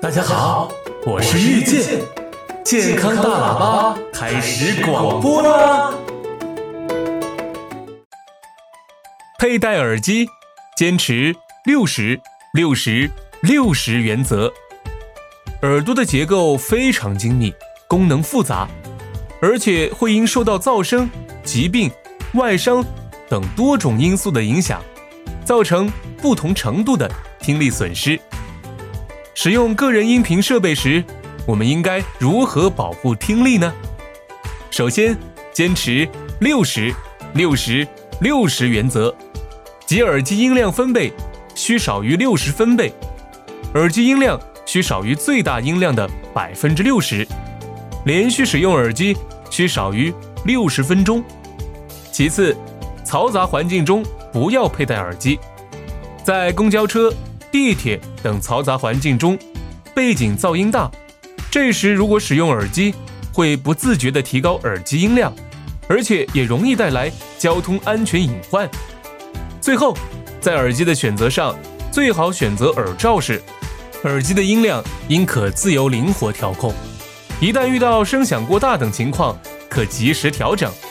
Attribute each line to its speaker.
Speaker 1: 大家好，我是遇见，健康大喇叭开始广播啦！佩戴耳机，坚持60-60-60原则。耳朵的结构非常精密，功能复杂，而且会因受到噪声、疾病、外伤等多种因素的影响，造成不同程度的听力损失。使用个人音频设备时，我们应该如何保护听力呢？首先，坚持60-60-60原则，即耳机音量分贝需少于60分贝，耳机音量需少于最大音量的60%，连续使用耳机需少于60分钟。其次，嘈杂环境中不要佩戴耳机，在公交车、地铁等嘈杂环境中，背景噪音大，这时如果使用耳机，会不自觉地提高耳机音量，而且也容易带来交通安全隐患。最后，在耳机的选择上，最好选择耳罩式，耳机的音量应可自由灵活调控，一旦遇到声响过大等情况，可及时调整。